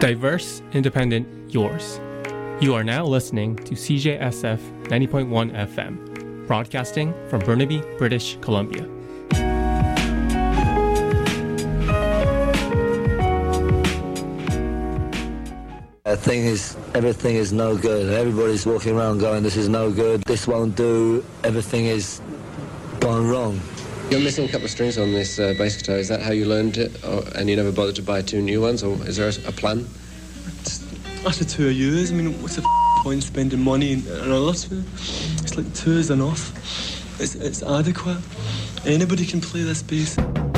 Diverse, independent, yours. You are now listening to CJSF 90.1 FM, broadcasting from Burnaby, British Columbia. Everything is no good. Everybody's walking around going, this is no good, this won't do, everything is gone wrong. You're missing a couple of strings on this bass guitar. Is that how you learned it? And you never bothered to buy two new ones? Or is there a plan? After 2 years, I mean, what's the point spending money on a lot? It's like 2 is enough. It's adequate. Anybody can play this bass.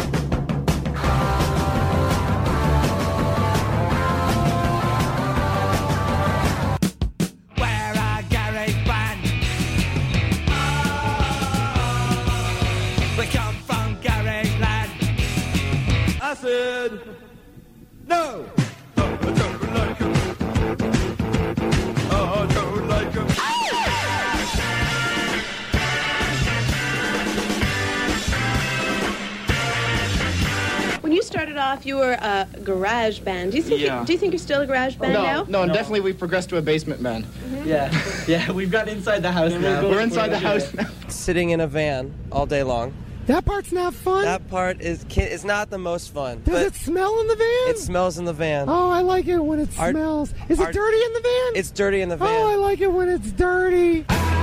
You were a garage band. Do you think you're still a garage band now? No, definitely we've progressed to a basement band. Mm-hmm. Yeah, we've got inside the house now. We're inside the house now. Sitting in a van all day long. That part's not fun. That part is not the most fun. Does it smell in the van? It smells in the van. Oh, I like it when it smells. Is it dirty in the van? It's dirty in the van. Oh, I like it when it's dirty.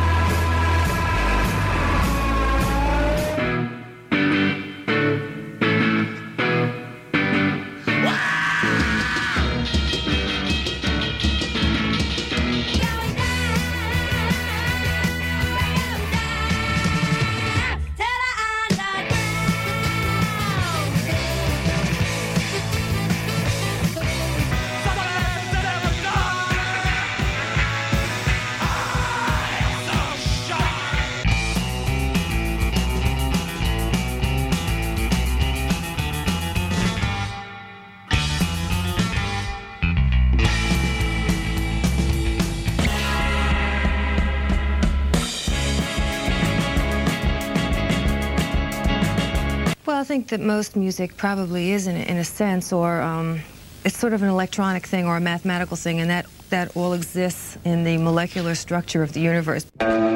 I think that most music probably is in a sense, or it's sort of an electronic thing or a mathematical thing, and that all exists in the molecular structure of the universe.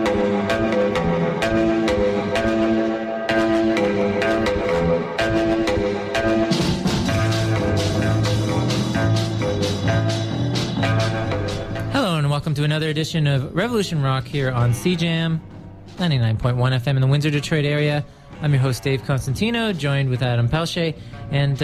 Hello and welcome to another edition of Revolution Rock here on CJAM 99.1 FM in the Windsor, Detroit area. I'm your host, Dave Constantino, joined with Adam Pelche. And,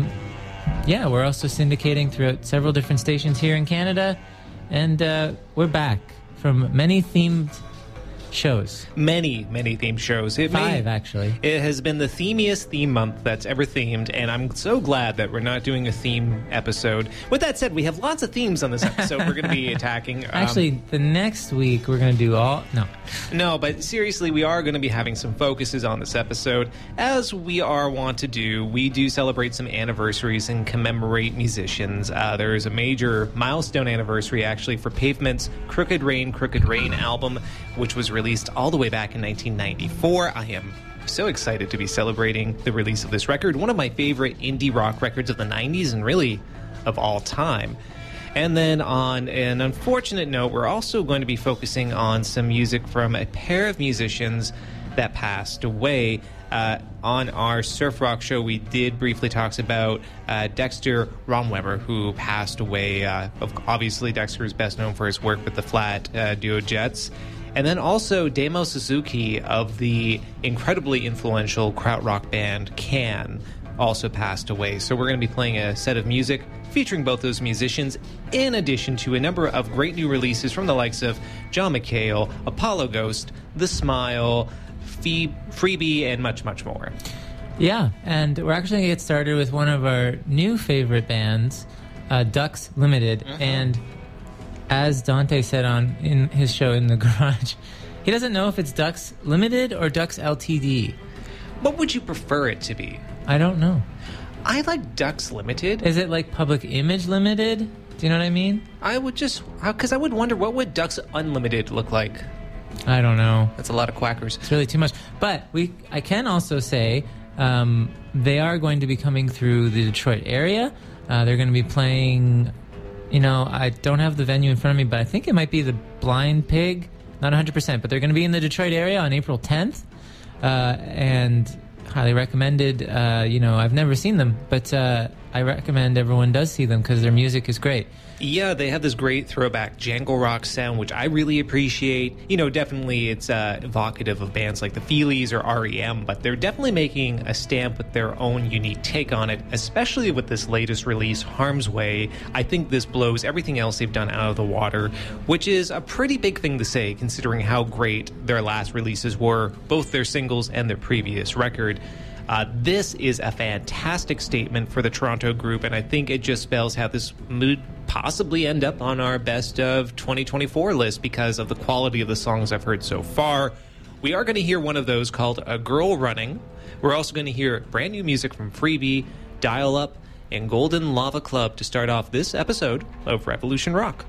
we're also syndicating throughout several different stations here in Canada. And we're back from many themed shows. Many themed shows. Five, actually. It has been the themiest theme month that's ever themed, and I'm so glad that we're not doing a theme episode. With that said, we have lots of themes on this episode we're going to be attacking. Actually, the next week we're going to do all... No, but seriously, we are going to be having some focuses on this episode. As we are wont to do, we do celebrate some anniversaries and commemorate musicians. There is a major milestone anniversary, actually, for Pavement's Crooked Rain album, which was released all the way back in 1994. I am so excited to be celebrating the release of this record, one of my favorite indie rock records of the 90s and really of all time. And then on an unfortunate note, we're also going to be focusing on some music from a pair of musicians that passed away. On our surf rock show, we did briefly talk about Dexter Romweber, who passed away. Obviously, Dexter is best known for his work with the Flat duo Jets. And then also Damo Suzuki of the incredibly influential krautrock band Can also passed away. So we're going to be playing a set of music featuring both those musicians, in addition to a number of great new releases from the likes of John McHale, Apollo Ghost, The Smile, Freebie, and much, much more. Yeah, and we're actually going to get started with one of our new favorite bands, Ducks Limited. Mm-hmm. And as Dante said in his show in the garage, he doesn't know if it's Ducks Limited or Ducks Ltd. What would you prefer it to be? I don't know. I like Ducks Limited. Is it like Public Image Limited? Do you know what I mean? I would just... Because I would wonder, what would Ducks Unlimited look like? I don't know. That's a lot of quackers. It's really too much. But I can also say they are going to be coming through the Detroit area. They're going to be playing I don't have the venue in front of me, but I think it might be the Blind Pig. Not 100%, but they're going to be in the Detroit area on April 10th. And highly recommended. I've never seen them, but I recommend everyone does see them because their music is great. Yeah, they have this great throwback jangle rock sound, which I really appreciate. Definitely it's evocative of bands like the Feelies or REM, but they're definitely making a stamp with their own unique take on it, especially with this latest release, Harm's Way. I think this blows everything else they've done out of the water, which is a pretty big thing to say considering how great their last releases were, both their singles and their previous record. This is a fantastic statement for the Toronto group, and I think it just spells how this mood possibly end up on our best of 2024 list because of the quality of the songs I've heard so far. We are going to hear one of those called A Girl Running. We're also going to hear brand new music from Freebie, Dial Up, and Golden Lava Club to start off this episode of Revolution Rock.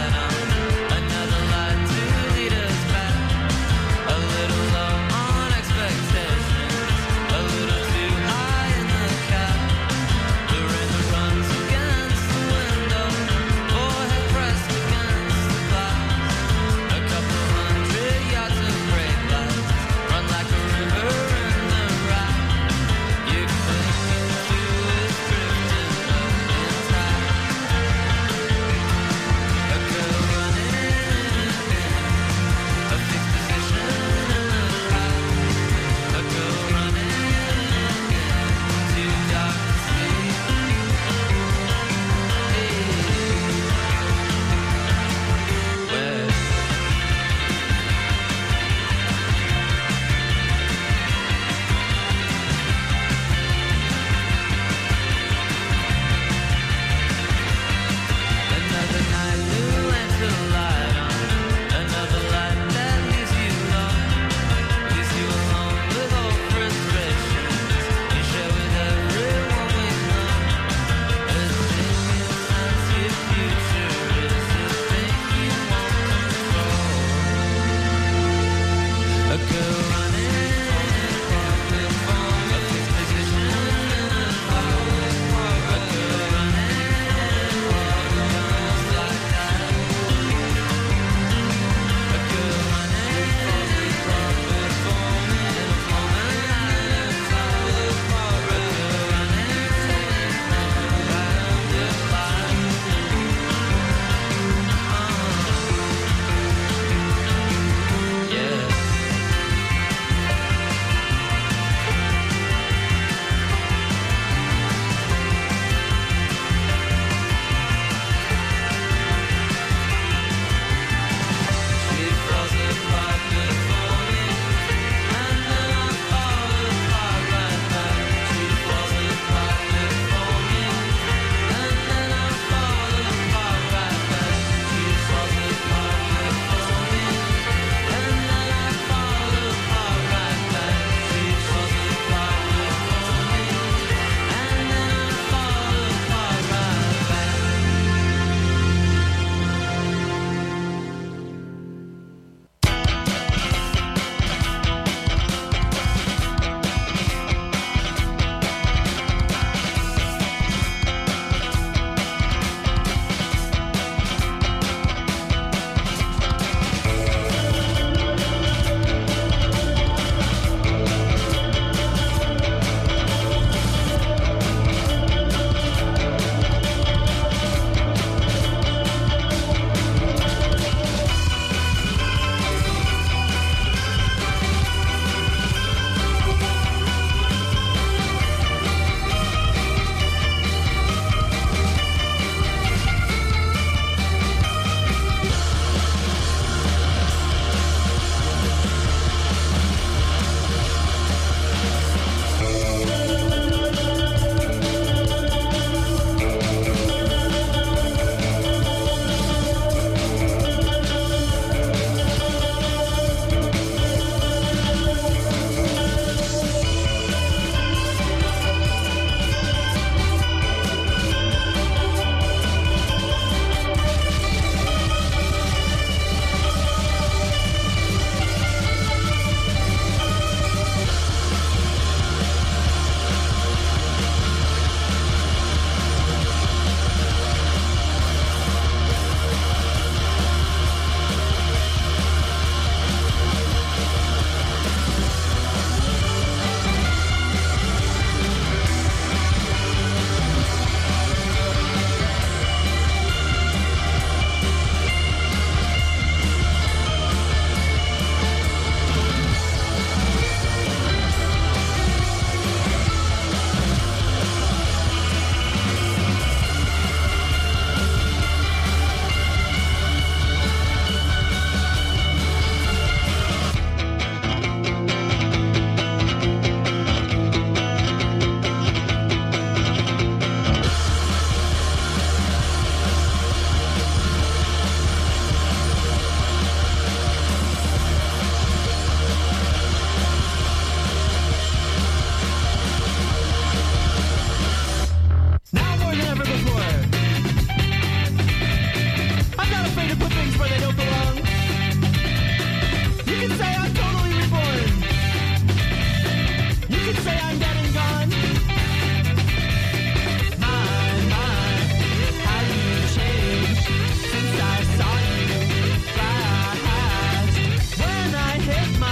Another lie to lead us back. A little love unexpected.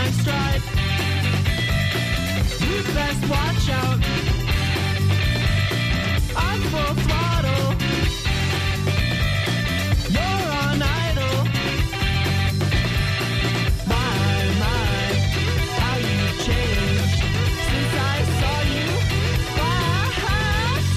like strife. You best watch out. I'm full throttle. You're on idle. My, how you changed since I saw you last.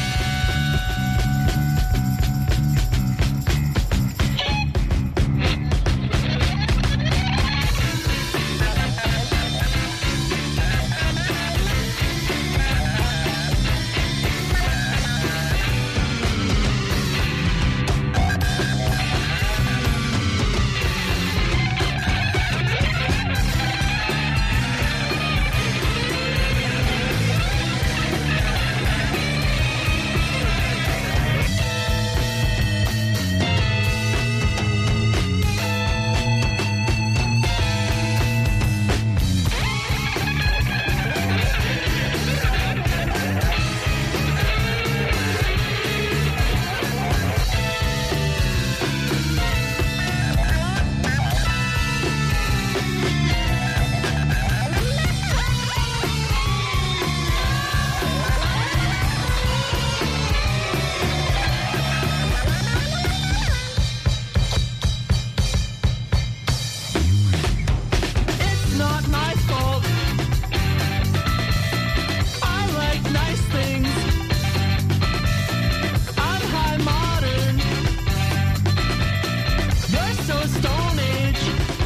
It's not my fault. I like nice things. I'm high modern. You're so Stone Age.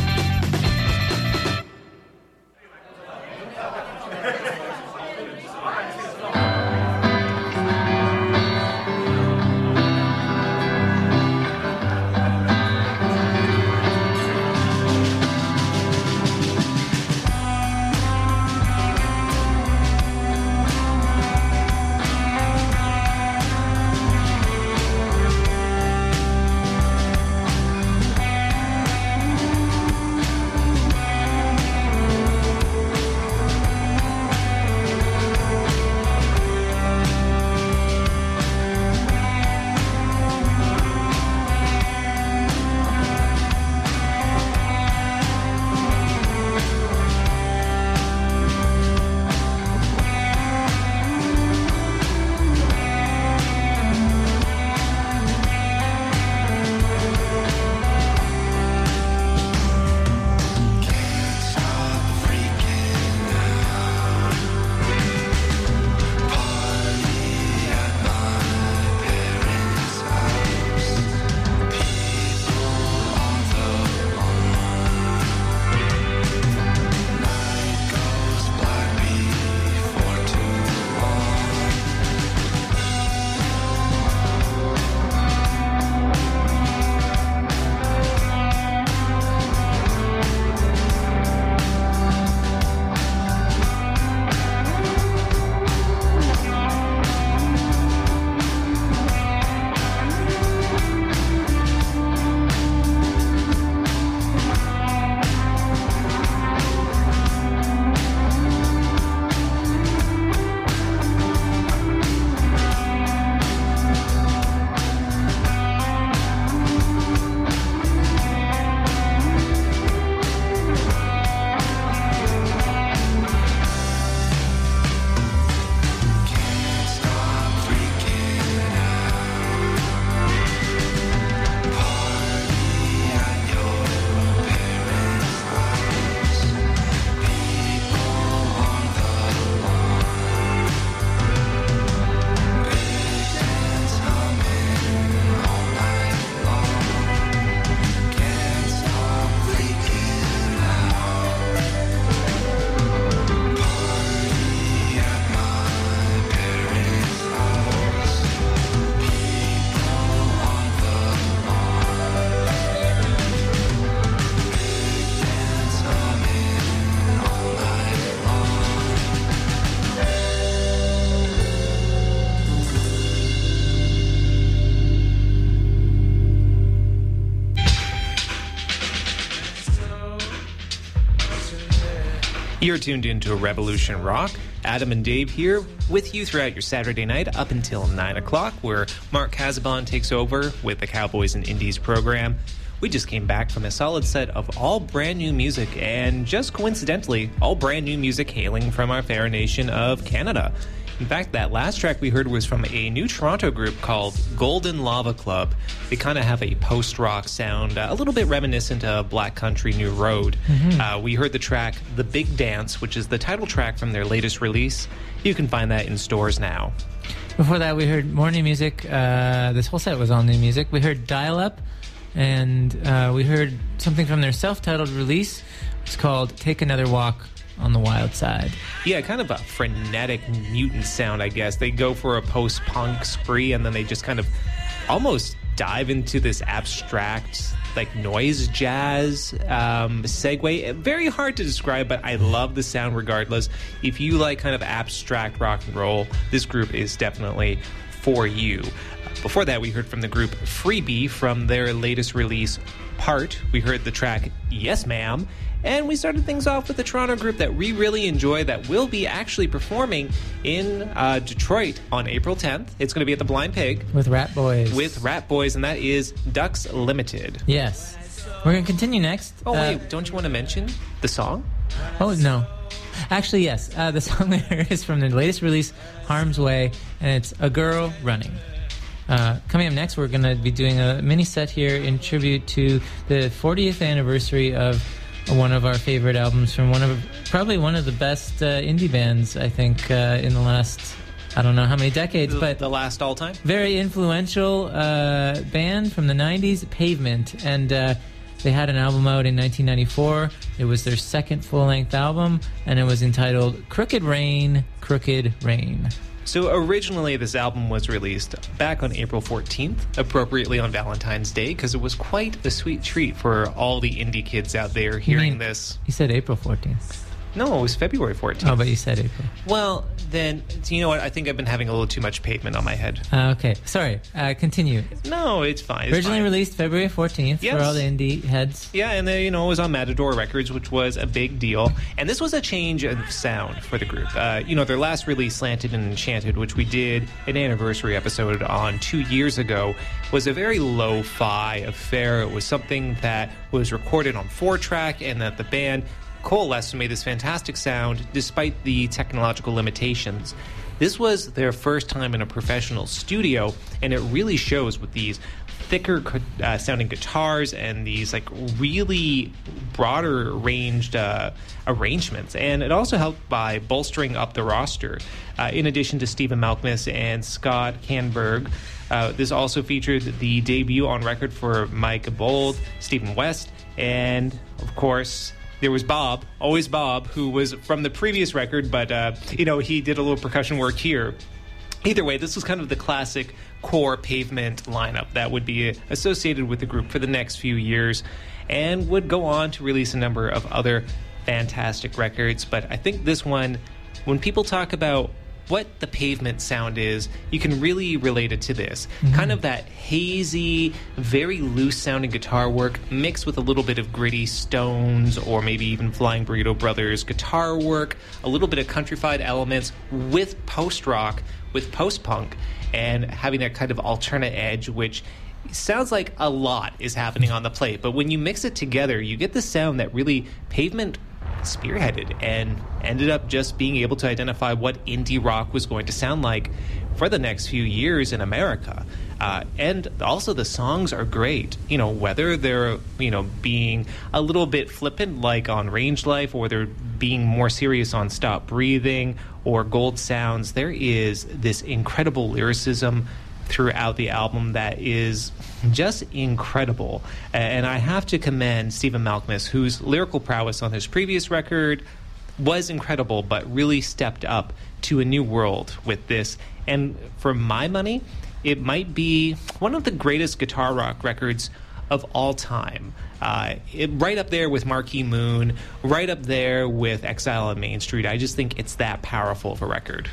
You're tuned into Revolution Rock. Adam and Dave here with you throughout your Saturday night up until 9 o'clock, where Mark Casabon takes over with the Cowboys and Indies program. We just came back from a solid set of all brand new music, and just coincidentally, all brand new music hailing from our fair nation of Canada. In fact, that last track we heard was from a new Toronto group called Golden Lava Club. They kind of have a post-rock sound, a little bit reminiscent of Black Country New Road. We heard the track The Big Dance, which is the title track from their latest release. You can find that in stores now. Before that, we heard more new music. This whole set was all new music. We heard Dial Up, and we heard something from their self-titled release. It's called Take Another Walk on the Wild Side. Yeah, kind of a frenetic mutant sound, I guess. They go for a post-punk spree, and then they just kind of almost dive into this abstract, like, noise jazz segue. Very hard to describe, but I love the sound regardless. If you like kind of abstract rock and roll, this group is definitely for you. Before that, we heard from the group Freebie from their latest release, Part. We heard the track Yes Ma'am. And we started things off with a Toronto group that we really enjoy that will be actually performing in Detroit on April 10th. It's going to be at the Blind Pig. With Rat Boys. With Rat Boys, and that is Ducks Limited. Yes. We're going to continue next. Oh, wait, don't you want to mention the song? Oh, no. Actually, yes. The song there is from their latest release, Harm's Way, and it's A Girl Running. Coming up next, we're going to be doing a mini set here in tribute to the 40th anniversary of one of our favorite albums from probably one of the best indie bands, I think, in the last, I don't know how many decades, but the last all time. Very influential band from the 90s, Pavement, and they had an album out in 1994. It was their second full-length album, and it was entitled Crooked Rain, Crooked Rain. So originally this album was released back on April 14th, appropriately on Valentine's Day, because it was quite a sweet treat for all the indie kids out there hearing this. You said April 14th. No, it was February 14th. Oh, but you said April. Well, then, you know what? I think I've been having a little too much Pavement on my head. Okay. Sorry. Continue. No, it's fine. Originally released February 14th for all the indie heads. Yeah, and then, it was on Matador Records, which was a big deal. And this was a change of sound for the group. Their last release, Slanted and Enchanted, which we did an anniversary episode on 2 years ago, was a very lo-fi affair. It was something that was recorded on 4-track, and that the band coalesced and made this fantastic sound despite the technological limitations. This was their first time in a professional studio, and it really shows with these thicker sounding guitars and these like really broader ranged arrangements. And it also helped by bolstering up the roster. In addition to Stephen Malkmus and Scott Canberg, this also featured the debut on record for Mike Bold, Stephen West, and of course there was Bob, always Bob, who was from the previous record, but, he did a little percussion work here. Either way, this was kind of the classic core Pavement lineup that would be associated with the group for the next few years and would go on to release a number of other fantastic records. But I think this one, when people talk about what the Pavement sound is, you can really relate it to this. Mm-hmm. Kind of that hazy, very loose-sounding guitar work mixed with a little bit of gritty Stones or maybe even Flying Burrito Brothers guitar work, a little bit of countrified elements with post-rock, with post-punk, and having that kind of alternate edge, which sounds like a lot is happening on the plate. But when you mix it together, you get the sound that really Pavement spearheaded and ended up just being able to identify what indie rock was going to sound like for the next few years in America. And also the songs are great, whether they're, being a little bit flippant like on Range Life, or they're being more serious on Stop Breathing or Gold Sounds. There is this incredible lyricism throughout the album that is just incredible. And I have to commend Stephen Malkmus, whose lyrical prowess on his previous record was incredible, but really stepped up to a new world with this. And for my money, it might be one of the greatest guitar rock records of all time. Right up there with Marquee Moon, right up there with Exile on Main Street. I just think it's that powerful of a record.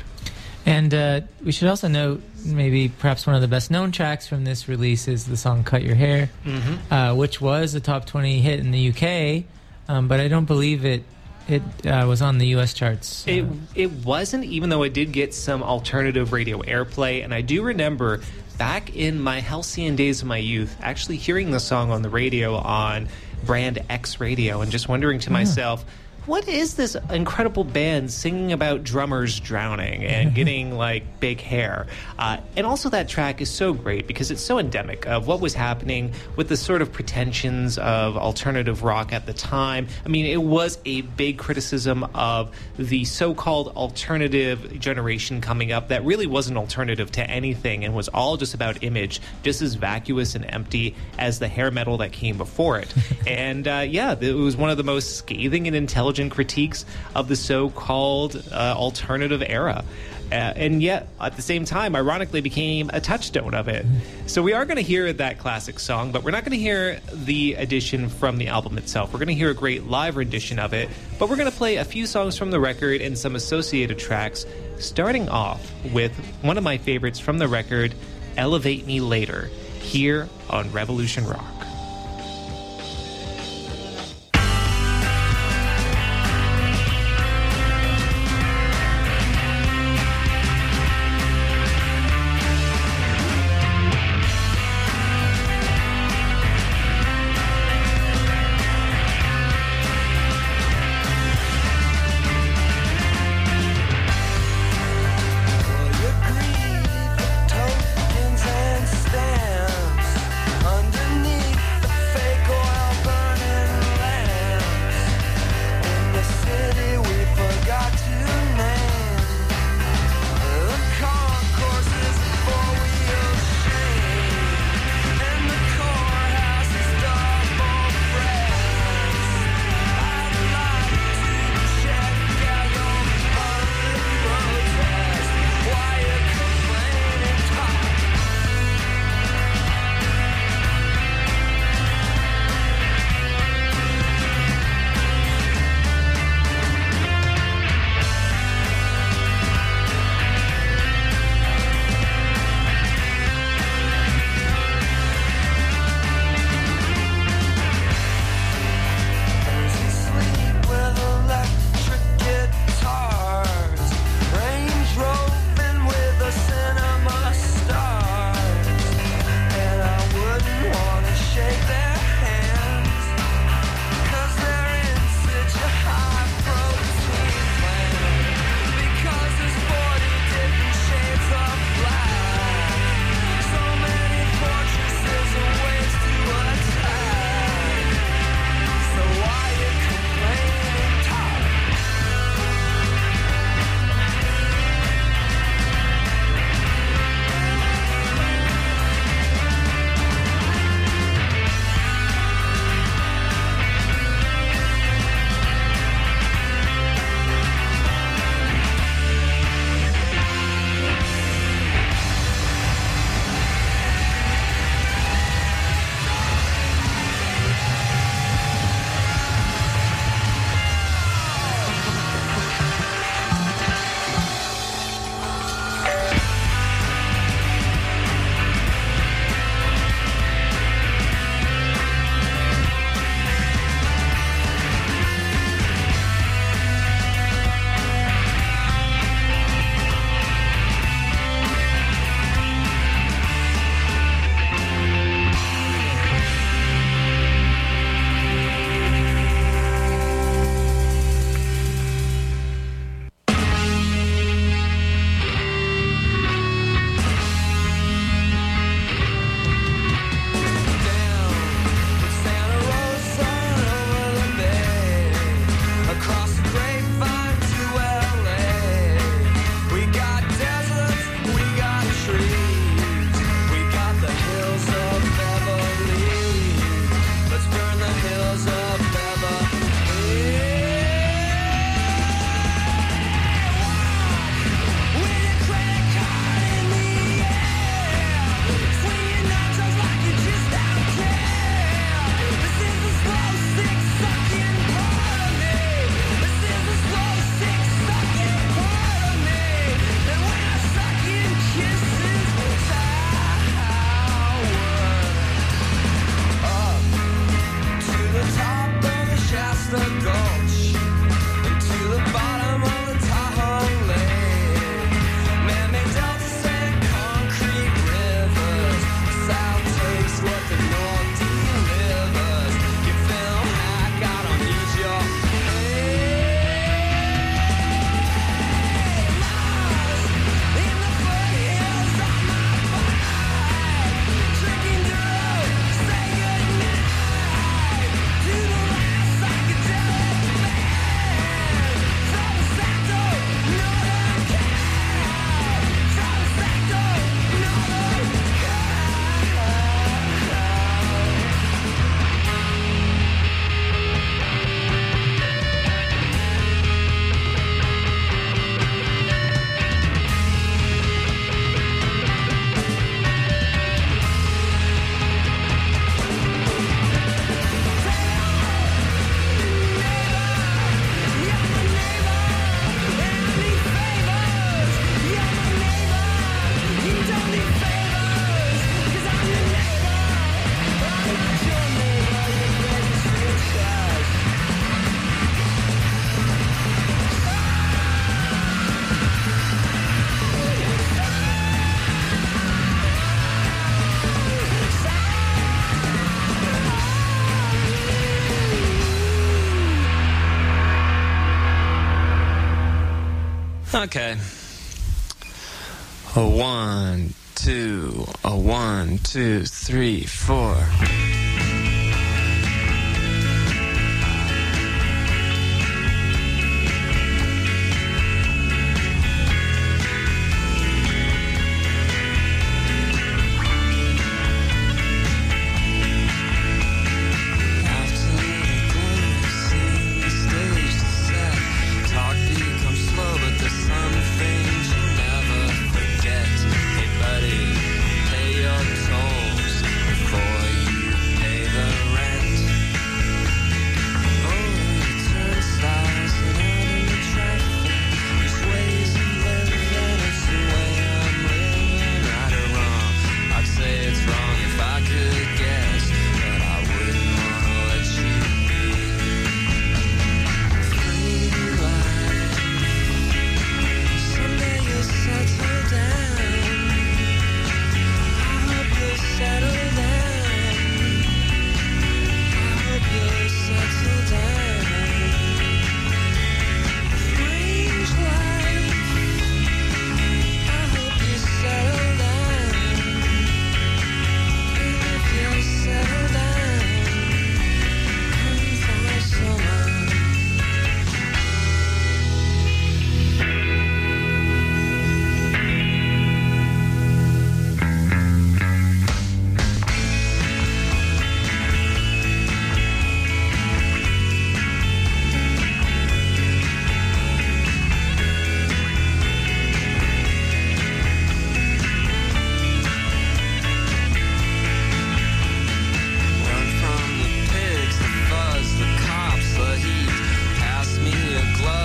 And we should also note, maybe perhaps one of the best known tracks from this release is the song Cut Your Hair, which was a top 20 hit in the UK, but I don't believe it it was on the U.S. charts. It wasn't, even though it did get some alternative radio airplay. And I do remember back in my halcyon days of my youth, actually hearing the song on the radio on Brand X radio and just wondering to myself, what is this incredible band singing about drummers drowning and getting like big hair? And also that track is so great because it's so endemic of what was happening with the sort of pretensions of alternative rock at the time. I mean, it was a big criticism of the so-called alternative generation coming up that really wasn't alternative to anything and was all just about image, just as vacuous and empty as the hair metal that came before it. And it was one of the most scathing and intelligent critiques of the so-called alternative era. And yet, at the same time, ironically became a touchstone of it. So we are going to hear that classic song, but we're not going to hear the edition from the album itself. We're going to hear a great live rendition of it, but we're going to play a few songs from the record and some associated tracks, starting off with one of my favorites from the record, Elevate Me Later, here on Revolution Rock. Tokens and stamps underneath Okay. A 1, 2, a 1, 2, 3, 4.